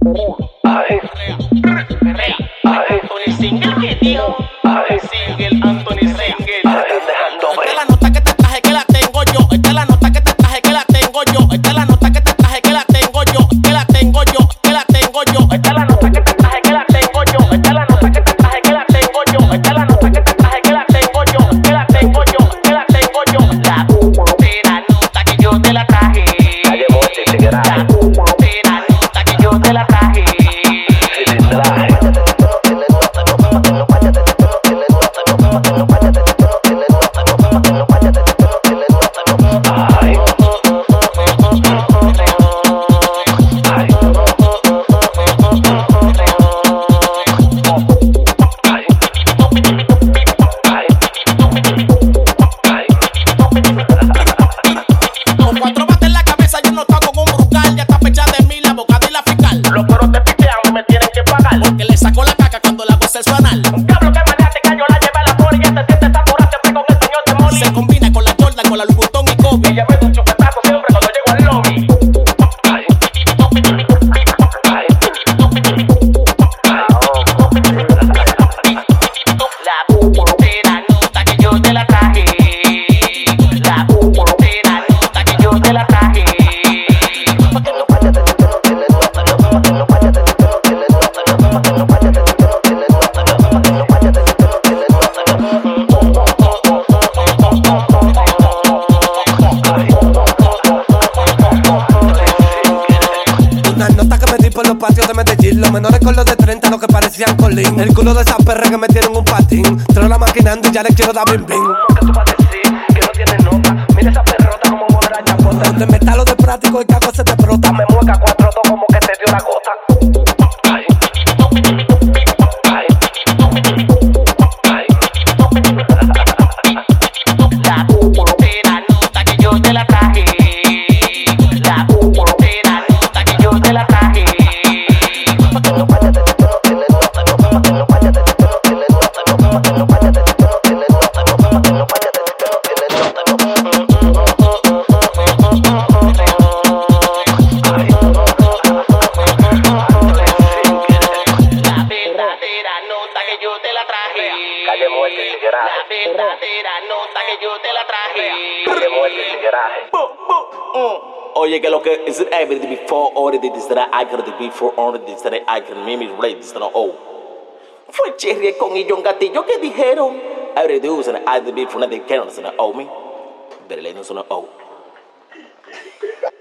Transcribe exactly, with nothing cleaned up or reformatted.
Ay, Perrea, ay, Anthony Single que dio. ay, Single, Anthony Single. ay, dejando Esta es ver. la nota que te traje que la tengo yo. Esta es la nota que te traje que la tengo yo. Esta es la nota que te traje que la tengo yo. Que la tengo yo, que la tengo yo. Esta es la nota que te traje que la tengo yo. Esta es la nota que te traje que la tengo yo. Esta es la nota que te traje que la tengo yo. Que la tengo yo, que la tengo yo. La puta nota que yo te la traje. Calle Muerte y Tigaraje. La puta nota que yo te la traje. Cilindraje. Ay, Con cuatro bates en la cabeza yo no toco con un brucal. Ya está fecha de mí la abogada y la fiscal. los perros te pichean y me tienen que pagar. Porque le saco la caca cuando la goza el su anal. Un diablo que maniática, yo la llevé a la por y te sientes saturada siempre con el señor Demoli. Se combina con la Jordan, con la Louboutin y Kobe. Ella me da un chupetazo siempre cuando llego al lobby. Ay, ay, La puta nota que yo te la traje. La puta nota que yo te la traje. Una nota que me di por los patios de Medellín. Los menores con los de treinta, lo que parecían colín. El culo de esas perras que me tienen un patín. Trola maquinando y ya le quiero dar bim bim. ¿qué tú vas a decir? Que no tiene nota. Mira esa perrota como mover a chapota. Donde me lo de práctico y que hago se te brota. Me mueca cuatro dos como que te dio la gota. Ay, ay, ay. La puta nota que yo te la traje. La puta nota que yo te la traje. La verdadera nota que yo te la traje. Calle Muerte y Tigaraje. La verdadera nota que yo te la traje. Calle Muerte y Tigaraje. Oye, que lo que is it everything before all of this that I could before all of this that I can mimic rate this no oh. Fue Cherry con Illon Gatillo que dijeron every do and I did before nothing can oh me. Pero le no son oh.